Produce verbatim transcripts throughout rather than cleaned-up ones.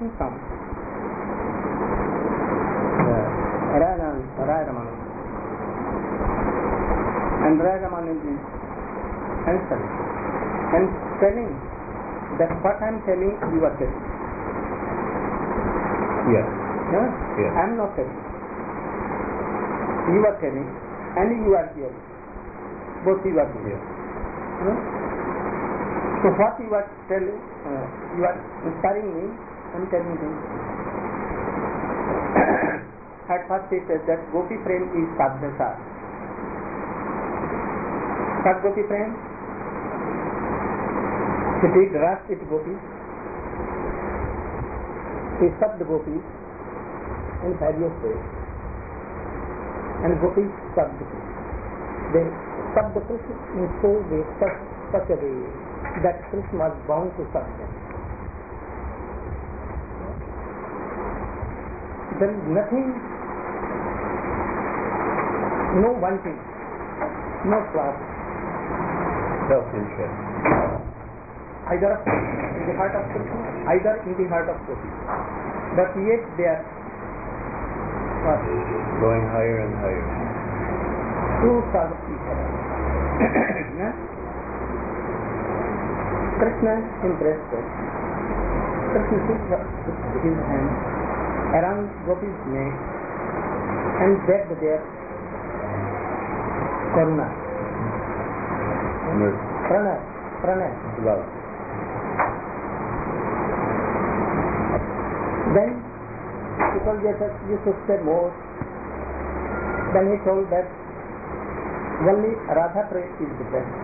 starting from uh, Radha Ramanuja. And Radha Ramanuja is answering and telling that what I am telling you are telling. Yes. No? Yes. I am not telling. You are telling and you are hearing. Both you are here. Yes. No? So what you are telling, uh, you are inspiring me, I am telling him. At first he says that Gopi Prem is Sadhyasar. What Gopi Prem? The big rush with Gopi. He subbed Gopi in various ways. And Gopi subbed. They subbed Krishna in so way, such, such a way that Krishna was bound to sub them. There is nothing, no wanting, no sloth, self-interest, either in the heart of Krishna, either in the heart of Gopi. But yet they are what? Going higher and higher. To serve each other. Krishna embraced them. Krishna took his hand around Gopi's neck and begged their karuna. Mercy. Pranay. Pranay. Love. Then he told Jesus, you should say more. Then he told that only Radha Prem is the best.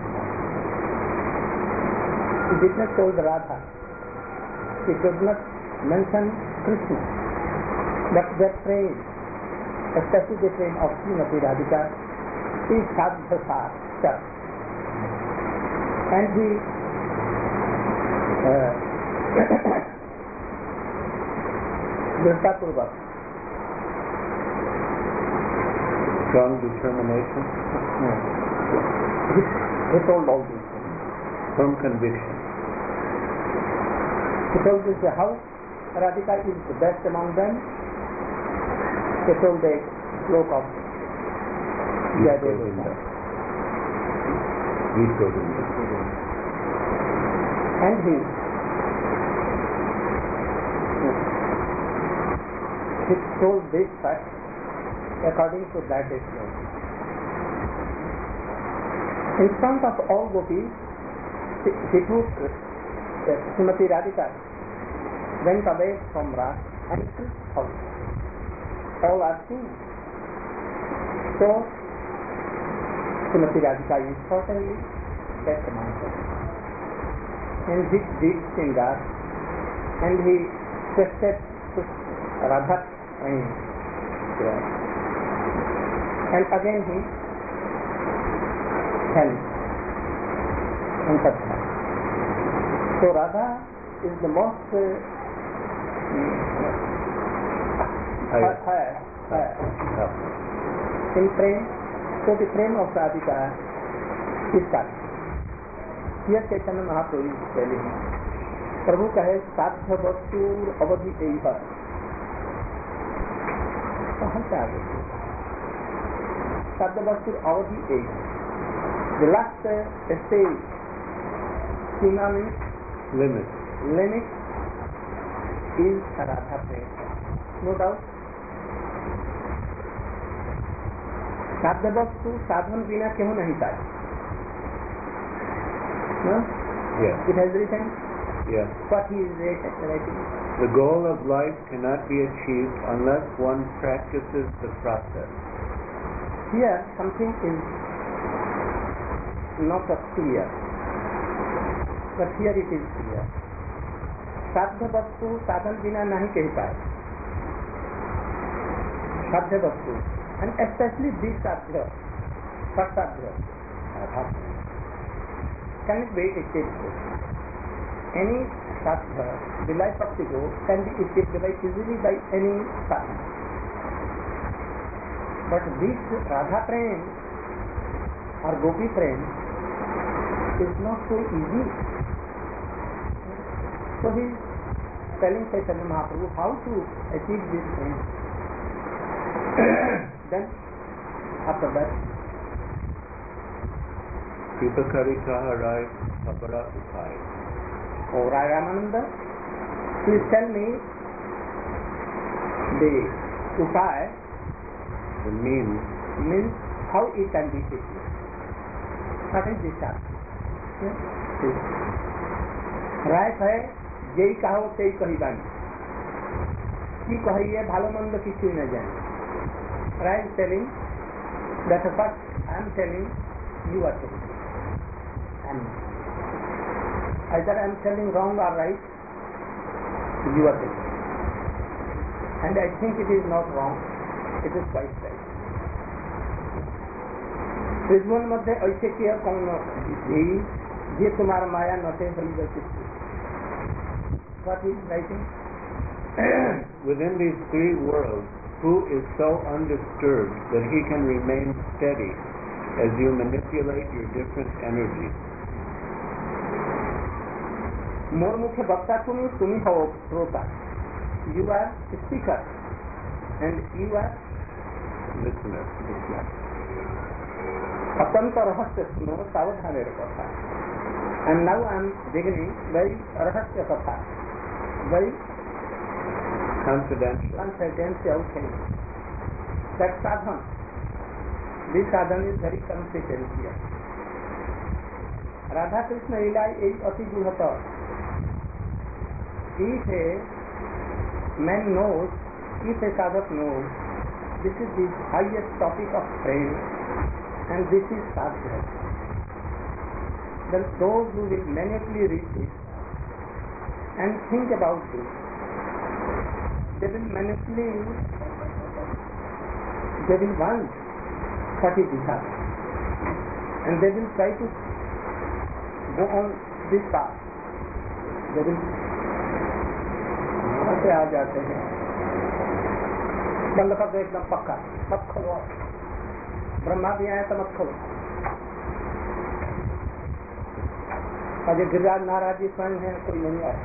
He did not told Radha. He could not mention Krishna. But that prem, especially the prem of Srimati Radhika, is Sadhyasar. And he uh, Dhrutapurva, Strong determination. he, he told all these things. Firm conviction. He told this how Radhika is the best among them. He told the sloka of Jai Govinda. Dev. Geet Govinda. And he he told this fact according to that explanation. In front of all gopis, he, he took uh, Srimati Radhika went away from Ras and Krishna. All are seen. So Srimati Radhika is certainly best among them. And he did Sringar and he tested Radha and, yeah. and again he held and touched her. So Radha is the most uh, Higher. higher, higher. Up. In prem, so the prem of Radhika is that. Here Chaitanya Mahaprabhu is telling, Prabhu कहे साध्य वस्तु अवधि यही है. कहाँ से आगे? साध्य वस्तु अवधि यही है. The last stage, Seema means Limit. limit, is Radha prem. No doubt. साध्य वस्तु साधन बिना क्यों नहीं पाए? No? Yes. It has written Yes. what he is writing. The goal of life cannot be achieved unless one practices the process. Here something is not clear, but here it is clear. साध्य वस्तु साधन बिना नहीं कह पाए. साध्य वस्तु and especially this sadhya, first sadhya, can it be achieved? Any sadhya, the life of the Guru, can be achieved by easily by any sadhya. But this Radha Prem or Gopi Prem is not so easy. So he telling Chaitanya Mahaprabhu how to achieve this thing. Then, after that, Kripa Kari Kaharai Kapara Upai. Oh, Ramananda, please tell me the Upai, The means, means how it can be achieved. What is this chapter? রায় হয় যেই কাহো সেই কহিবানি কি কহিয়ে ভালো মন্দ কিছুই না জানি রায় telling that what I am telling you are telling and either I am telling wrong or right you are telling and I think it is not wrong it is quite right Tribhuvan मध्य ऐसे किया कौन ये तुम्हारा माया नटे हरी वैसे what is writing within these three worlds, who is so undisturbed that he can remain steady as you manipulate your different energies? मोर मुख्य वक्ता तुम तुम हो श्रोता you are speaker and you are Listener. listener अत्यंत रहस्य सुनो सावधान कथा and now I am beginning very रहस्य कथा very Confidential. confidential thing that sadhan this sadhan is very confidential. Radha Krishna लीला एक अति गुणता if a man knows if a sadhak knows this is the highest topic of prayer and this is sadhya, then those who will minutely read this and think about this, they will minutely, they will want what is the sadhya and they will try to go on this path. They will ऐसे आ जाते हैं बंद कर दो एकदम पक्का मत खोलो ब्रह्मा भी आए तो मत खोलो अजय गिरिराज महाराज जी स्वयं है कोई नहीं आए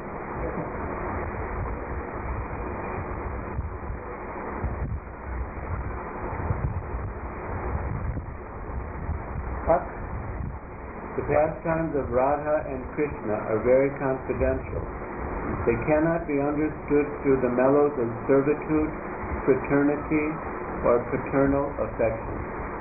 The pastimes of Radha and Krishna are very confidential. They cannot be understood through the mellows of servitude, fraternity, or paternal affection.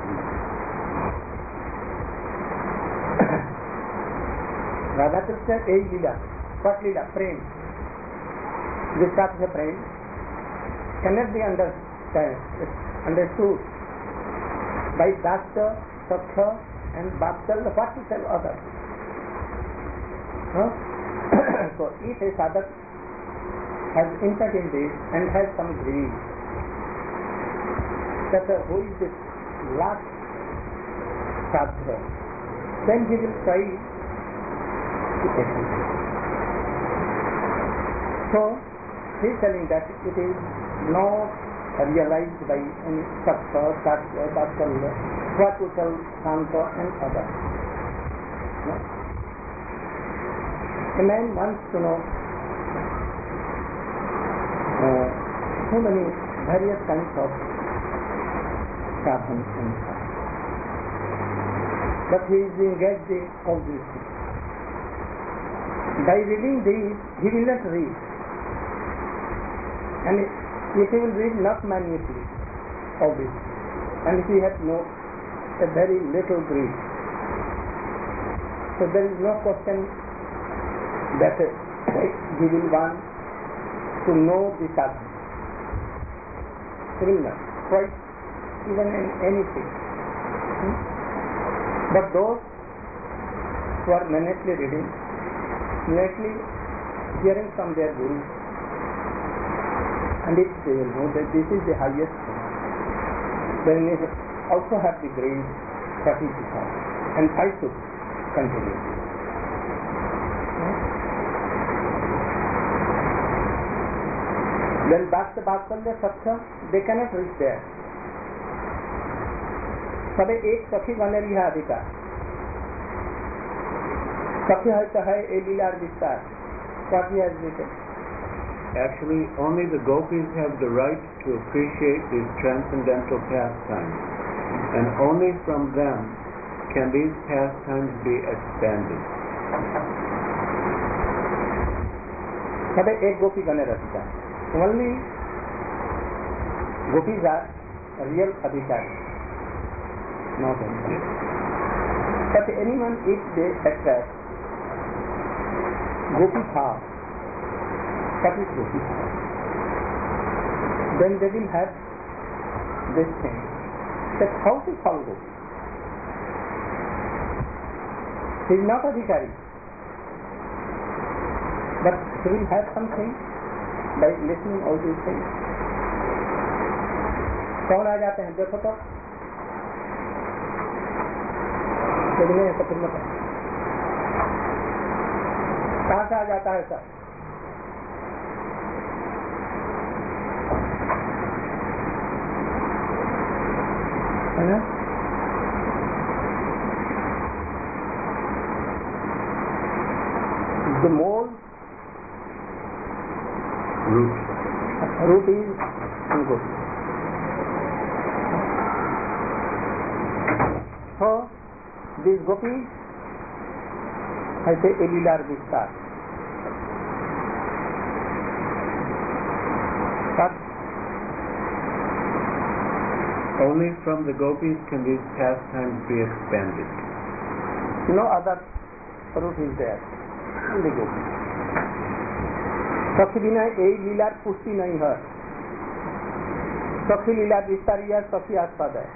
Radha Krishna is Leela. What Leela? Prem. This type of prem cannot be understand, understood by Dasya, Sakha, and Vatsalya. What to tell others? Huh? So if a sadhak has entered in this and has some greed that uh, who is this last sadhaka, then he will try to take it. So he is telling that it is not realized by any Sakha, Satya, Vatsalya, what to tell Santa and others. No? A man wants to know uh, so many various kinds of sadhana and sadhana. But he is engaged in all these things. By reading these, he will not read. And if he will read, not minutely, all this. And if he has no, a very little greed. So there is no question that uh, he will want to know the sadhana. He will not, quite even in anything. Hmm? But those who are minutely reading, minutely hearing from their Guru, and if they will know that this is the highest thing, then they also have the great practice and I should continue. Then Bhakta Bhatsalya Satya, they cannot reach there. सबे एक सखी बनेली है अधिकार सखी है तो है ए लीलार विस्तार what he has written Actually, only the gopis have the right to appreciate these transcendental pastimes, and only from them can these pastimes be expanded. But एक गोपी गण रसिका. Only gopis are real adhikari, not anyone. But anyone, if they attract gopi bhav, what is gopi bhav? Then they will have this thing that how to follow gopi. He is not adhikari, but he will have something by listening all these things. कौन आ जाते हैं देखो तो, यदि नहीं है तो फिर मत. कहाँ से आ जाता है सर? है ना? The more root root is in gopi. So this gopi has a lilar vistar. But only from the gopis can these pastimes be expanded. No other root is there. Only gopi. सखी बिना यही लीलार पुष्टि नहीं है. सखी लीला विस्तार या सखी आस्पद है.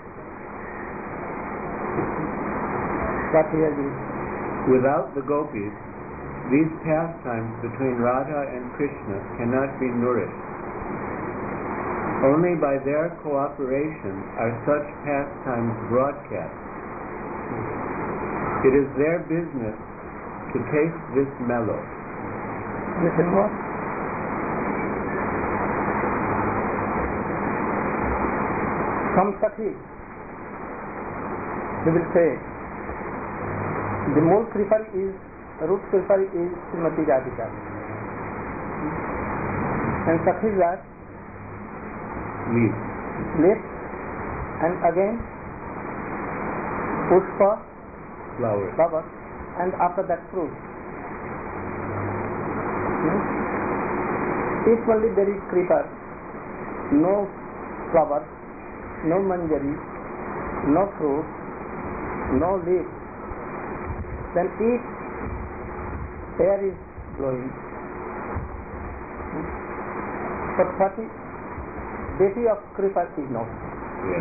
Without the gopis, these pastimes between Radha and Krishna cannot be nourished. Only by their cooperation are such pastimes broadcast. It is their business to taste this mellow. Listen what? Some Sakhi, they will say, the mole prefer is, root prefer is Srimati Radhika. And Sakhis are Leaf. leaf, and again Pushpa, Flower. flower, and after that fruit. Hmm? If only there is creeper, no flower, no manjari, no fruit, no leaf, then if air is blowing, but what is beauty of creeper is not. Yes.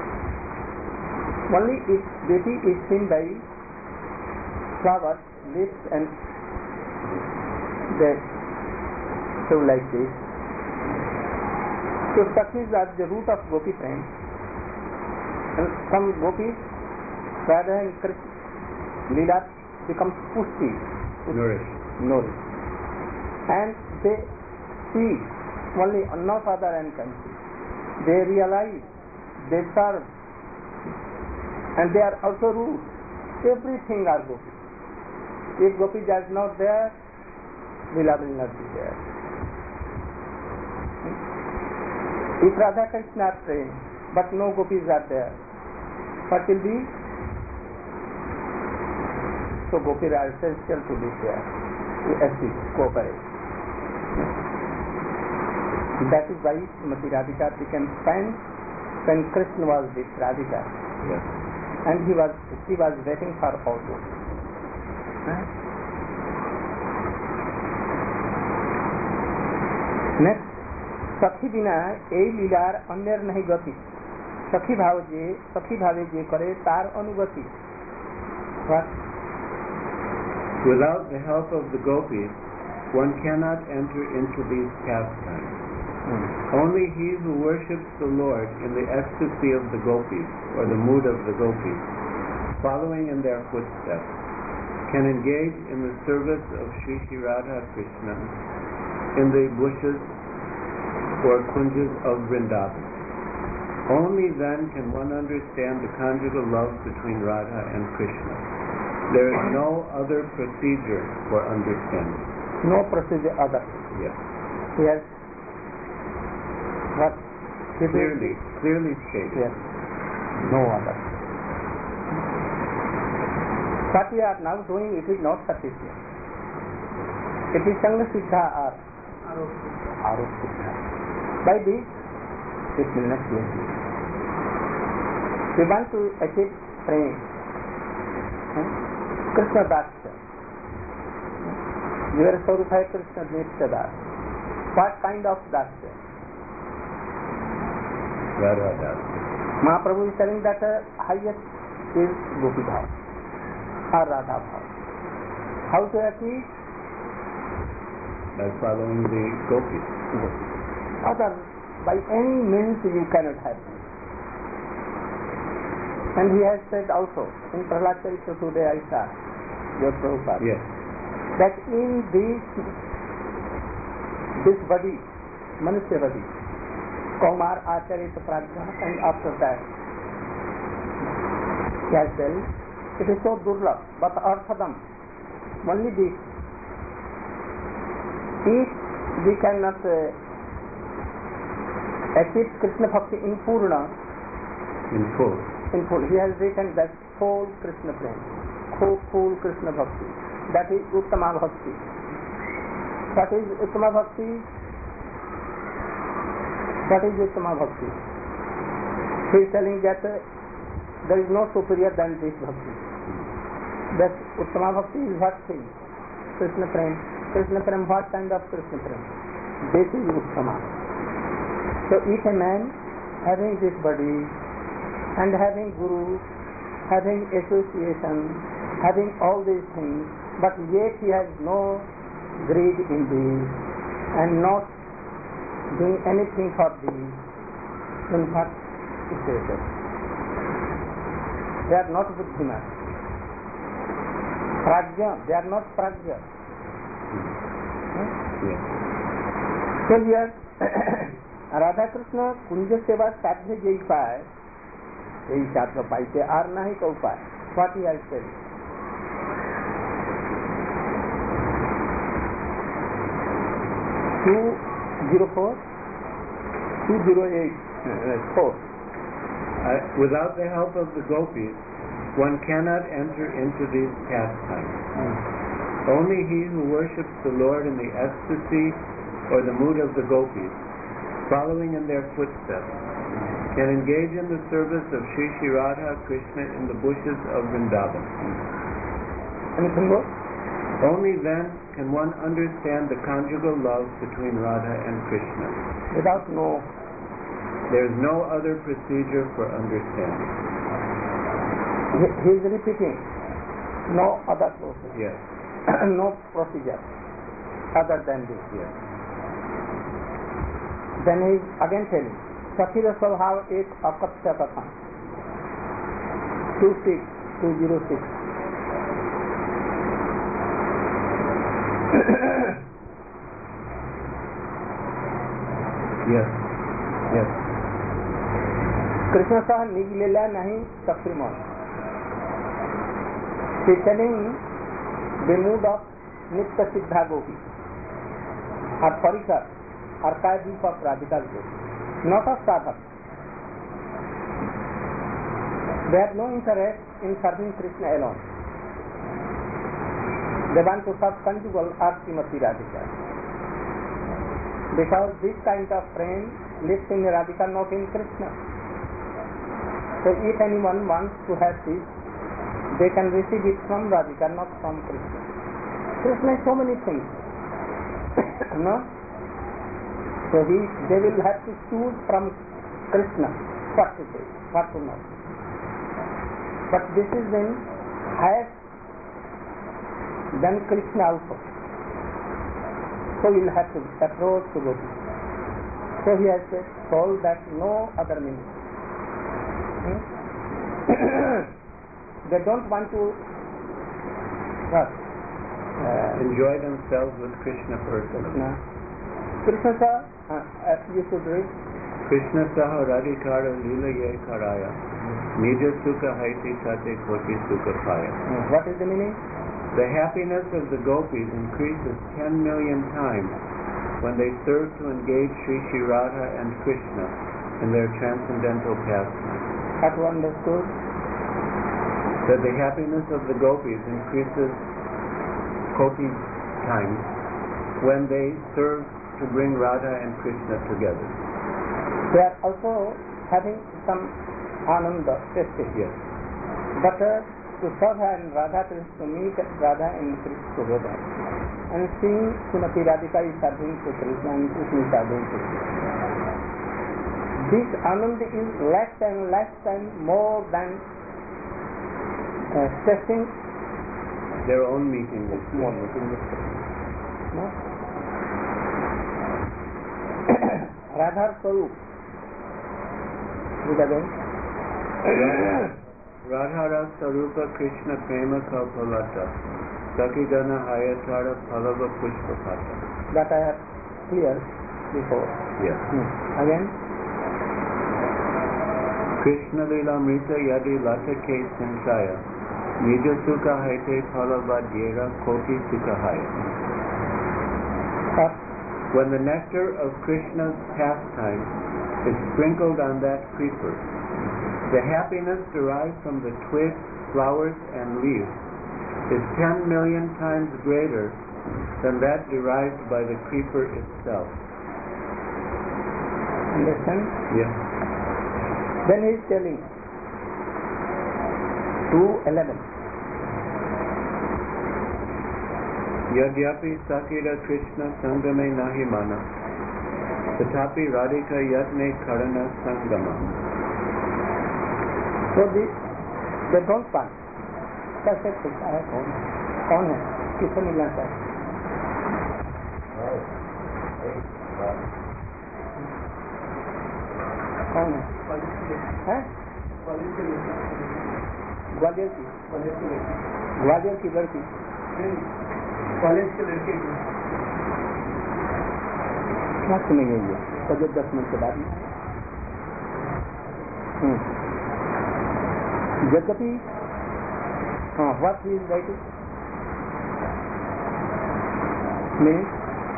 Only if beauty is seen by flowers, leaves, and they so like this. So Sakhis are the root of gopi prem. And some gopis, Radha and Krishna, Leela becomes pushti, Nourished. nourished. And they see only no father and can see. They realize, they serve, and they are also root. Everything are gopi. If gopi is not there, Leela will not be there. If Radha Krishna are praying, but no gopis are there, what will be? So gopis are essential to be there, to assist, cooperate. That is why Srimati Radhika became fan when Krishna was with Radhika. Yes. And he was, she was waiting for all those. Next, सखी बिना यही लीलार अन्यर नहीं गति. सखी भाव जे सखी भावे जे करे तार अनुगति. What? Without the help of the gopis, one cannot enter into these pastimes. Hmm. Only he who worships the Lord in the ecstasy of the gopis, or the mood of the gopis, following in their footsteps, can engage in the service of Sri Sri Radha Krishna in the bushes or kunjas of Vrindavan. Only then can one understand the conjugal love between Radha and Krishna. There is no other procedure for understanding. No procedure other. Yes. Yes. What? Clearly, clearly stated. Yes. No other. What we are now doing, it is not sufficient. It is Sangha Siddha or Arop Siddha. By this, it will not be achieved. We want to achieve prema. Hmm? Krishna Dasya. Your Swarup hai Krishna Nitya Das. What kind of Dasya? Radha Das. Mahaprabhu is telling that uh, highest is Gopi Bhav or Radha Bhav. How to achieve? By following the gopis. Other, by any means you cannot have it. And he has said also, in Prahlad Charitra today I saw, your Prabhupada, yes, that in this, this body, Manusya body, Kaumar, Acharya, Prajna, and after that, he has said, it is so durlabh, but arthadam, only this. If we cannot uh, achieve Krishna Bhakti in Purna, in full, in full, he has written that full Krishna Prem, full, full Krishna Bhakti, that is Uttama Bhakti. What is Uttama Bhakti? What is Uttama Bhakti? He is telling that uh, there is no superior than this Bhakti. That Uttama Bhakti is what thing? Krishna Prem. Krishna Prem, what kind of Krishna Prem? This is Uttama. So if a man having this body and having Guru, having association, having all these things, but yet he has no greed in these and not doing anything for these, then what is this? They are not Buddhiman. Prajna, they are not Prajna. yes. So here, Radha Krishna Kunja Seva Sadhya Jai Pai, Jai Sadhya Paite, Ar Nahi Kau Pai. What he has said? two oh four, two oh eight, four. Uh, without the help of the gopis, one cannot enter into these pastimes. Mm. Only he who worships the Lord in the ecstasy or the mood of the gopis, following in their footsteps, can engage in the service of Shri Shri Radha Krishna in the bushes of Vrindavan. Anything more? Only then can one understand the conjugal love between Radha and Krishna. Without no. There is no other procedure for understanding. He, he is repeating. No other process. Yes. No procedure other than this. Yes. Then he is again telling, Sakhira Swabhav Ek Akatya Kathan. two six, two oh six. Yes. Yes. Krishna Saha Nigleela Nahi Sakriman. He is telling the mood of Nitya Siddha Gopi or Parikar or Kayadip of Radhika Gopi, not of Sadhak. They have no interest in serving Krishna alone. They want to serve conjugal or Srimati Radhika. Because this kind of friend lives in Radhika, not in Krishna. So if anyone wants to have this, they can receive it from Radhika, not from Krishna. Krishna is so many things. No? So he, they will have to choose from Krishna what to take, what to not. But this is when has done Krishna also. So we will have to approach to Gopi. So he has said, told that no other meaning. Hmm? They don't want to what? Uh, Enjoy themselves with Krishna personally. Krishna. Krishna sa, uh, uh, you should read. Krishna saha radhikara lila ye karaya, nija sukha haiti tate koti sukha paya. Uh, what is the meaning? The happiness of the gopis increases ten million times when they served to engage Sri Sri Radha and Krishna in their transcendental pastime. That was understood. That the happiness of the gopis increases koti times when they serve to bring Radha and Krishna together. They are also having some ananda, festive. Yes. But uh, to serve and Radha to meet Radha and Krishna together. And seeing Srimati Radhika is serving to Krishna and Krishna is serving to Krishna. This ananda is less and less and more than uh, stressing their own meeting with more Krishna. meeting with Krishna. No? Radha Swarup. Read again. Radhara Sarupa Krishna Prema Kalpalata Sakigana Hayatara Palava Pushpapata. That I have cleared before. Yes. Hmm. Again. Krishna Lila Mrita Yadi Lata Ke Sinsaya Nija Sukha Haite Palava Dhyera Koti Sukha Haya. When the nectar of Krishna's pastime is sprinkled on that creeper, the happiness derived from the twigs, flowers, and leaves is ten million times greater than that derived by the creeper itself. Understand? Yes. Then he is telling two eleven. Yadyapi Sakira Krishna Sangame Nahimana Tatapi Radhika Yatne Karana Sangama. So the they don't want. कैसे खुलता है कौन कौन है किसे मिलना चाहिए कौन है हैं ग्वालियर की ग्वालियर की लड़की कॉलेज के लड़के क्या सुनेंगे ये तो दस मिनट के बाद यद्यपि हाँ what he is writing means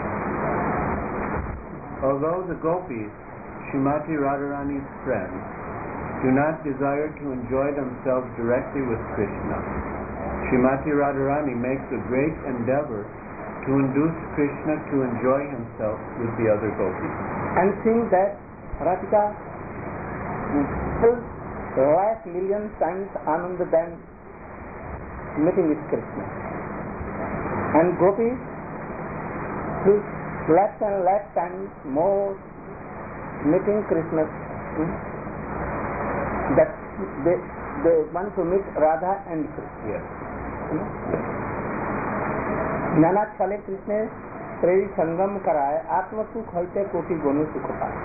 although the gopis, Srimati Radharani's friends, do not desire to enjoy themselves directly with Krishna, Srimati Radharani makes a great endeavor to induce Krishna to enjoy himself with the other gopis. And seeing that Radhika fills lakh million times ananda than meeting with Krishna, and gopis fills lakh and lakh times more meeting Krishna. Hmm? That they they want to meet Radha and Krishna. Yes. नाना छले Krishna prairie संगम कराए आत्म सुख हलते कोटि गुण सुख पाए.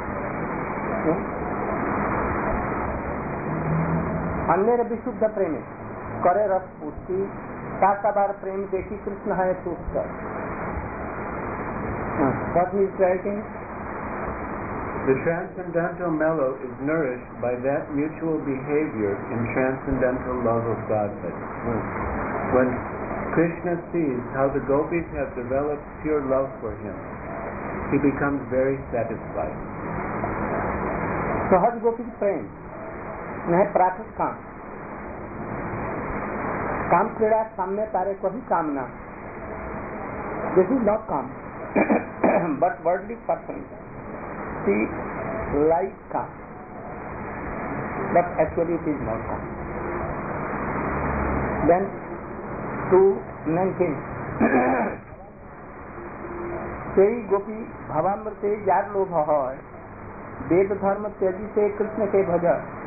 अन्य विशुद्ध प्रेम करे रस पुष्टि सात बार प्रेम देखी कृष्ण है सुख कर. What he is writing? The transcendental mellow is nourished by that mutual behavior in transcendental love of Godhead. When Krishna sees how the gopis have developed pure love for him, he becomes very satisfied. सहज गोपी प्रेम नहीं प्राकृत काम काम क्रीड़ा साम्य तारे को ही कामना. This is not काम but worldly person see like काम but actually it is not काम. Then two nineteen সেই গোপী ভাবামৃতে যার লোভ হয় वेद धर्म त्यागी से कृष्ण के भज.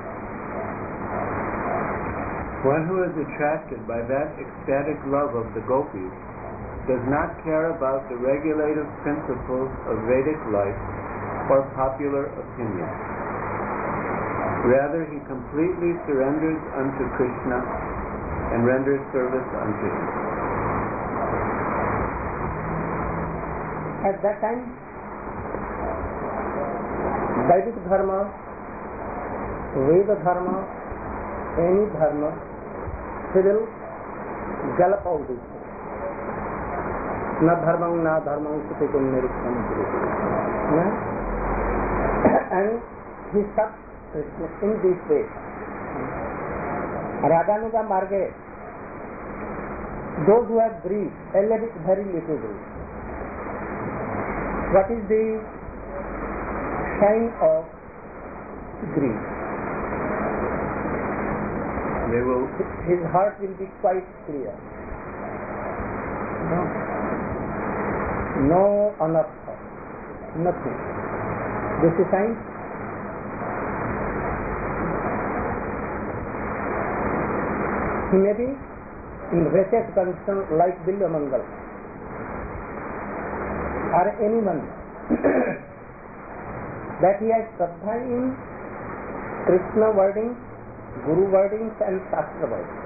One who is attracted by that ecstatic love of the gopis does not care about the regulative principles of Vedic life or popular opinion. Rather, he completely surrenders unto Krishna and renders service unto him. At that time, Vedic dharma, Veda dharma, any dharma, he will gallop out this. न dharmam na dharmam sutikam niriksham kiriti. And he served Krishna in this way. Raganuga marge, those who have greed, a little, very little greed. What is the sign of greed? They will. His heart will be quite clear. No, no anartha, nothing. This is sign. He may be in wretched condition like Bilyamangal or anyone that he has Shraddha in Krishna wording, Guru wordings and Shastra wordings.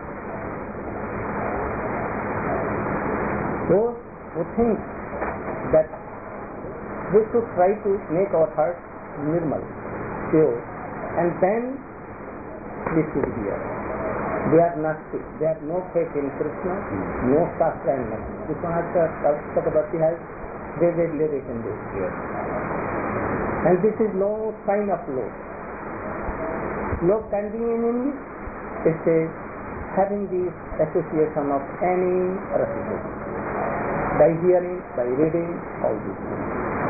Those who think that we should try to make our heart normal, pure, and then we should hear. They are Nastic. They have no faith in Krishna, no Shastra and nothing. Vishwanath Chakrabarti has vividly written this. Yes. And this is no sign of love. Love can be in English, it says having the association of any recitation. By hearing, by reading, all these things.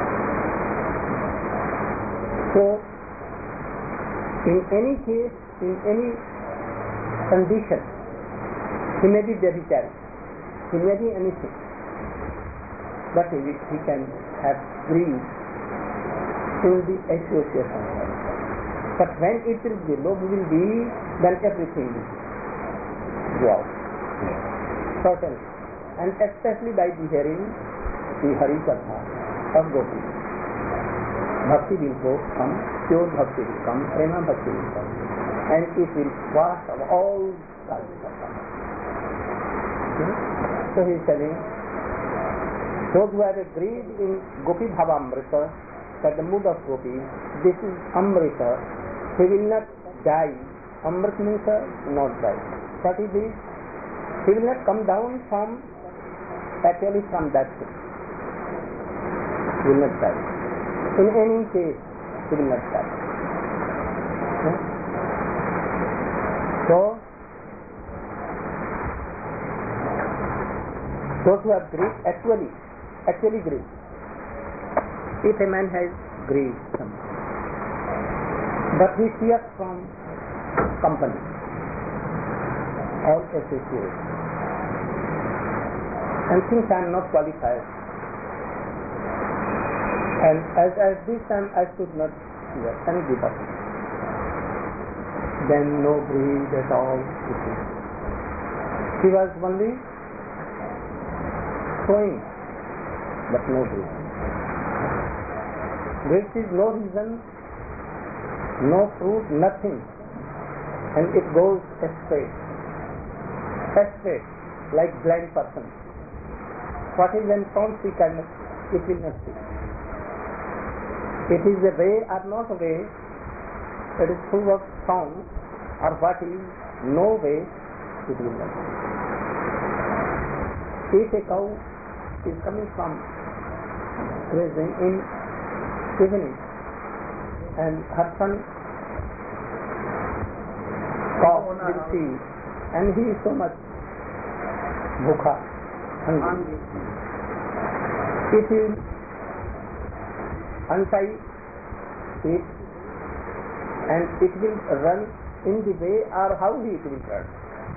So, in any case, in any condition, he may be Vyabhichari, he may be anything, but he, he can have greed in the association. But when it will be, love will be, then everything will go out. Certainly. And especially by the hearing the Hari Katha of Gopi. Bhakti will come, pure bhakti will come, prema bhakti will come. And it will wash of all kinds of karma. Hmm? So he is telling, those who have agreed in Gopi Bhava Amrita, that the mood of Gopi, this is Amrita, he will not die. Amrit means uh, not die. What is this? He will not come down from, actually from that thing. He will not die. In any case, he will not die. Hmm? So, those who have greed, actually, actually greed. If a man has greed, but he fears from company, all associates, and thinks I am not qualified, and as at this time I should not fear and give up, then no greed at all. He was only showing, but no greed. Greed is no reason, no fruit, nothing, and it goes straight, straight, like blind person. What is when found he cannot, it will not see. It is a way or not a way, it is full of sound, or what is no way, it will not see. If a cow is coming from grazing in evening, and her son cow will see, and he is so much bhukha, hungry. If he will untie it, and it will run in the way, or how he it will run?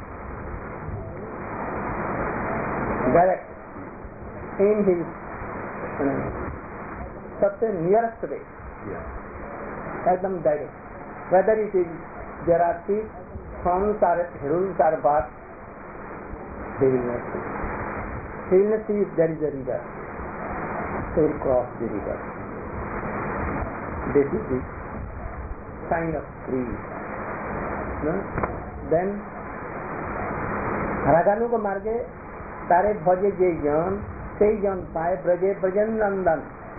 Direct in his uh, such a nearest way. Yeah. Ekdam direct. Whether it is there are teeth, thorns or hills or what, he will not see. He will not see if there is a river. He will cross the river. This is the sign of greed. No? Then Raganu ko marge तारे भजे जे ज्ञान से ज्ञान पाए ब्रजे ब्रजेंद्र नंदन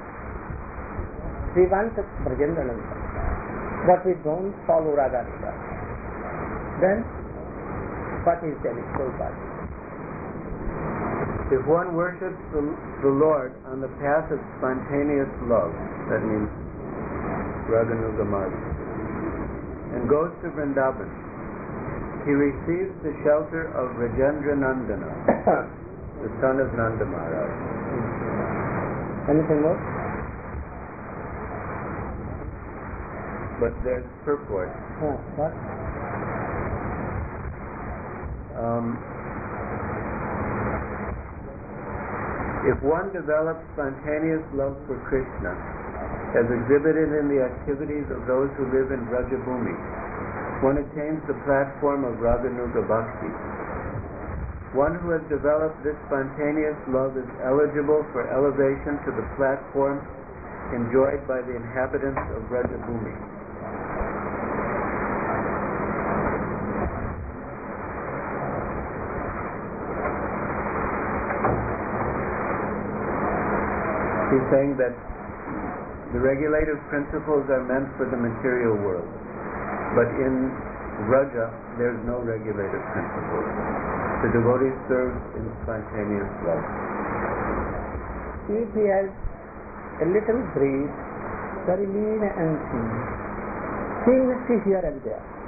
श्रीवंत ब्रजेंद्र नंदन. But we don't follow Raganuga. Then what is telling Prabhupada? If one worships the, the Lord on the path of spontaneous love, that means Raganuga Marga, and goes to Vrindavan, he receives the shelter of Rajendra Nandana, the son of Nanda Maharaj. Anything more? But there's purport. Oh, what? Um, if one develops spontaneous love for Krishna, as exhibited in the activities of those who live in Vrajabhumi, one attains the platform of Raganuga Bhakti. One who has developed this spontaneous love is eligible for elevation to the platform enjoyed by the inhabitants of Vrajabhumi. He's saying that the regulative principles are meant for the material world, but in Vraja there's no regulative principles. The devotee serves in spontaneous love. If he has a little breed, very lean and thin, he will see here and there.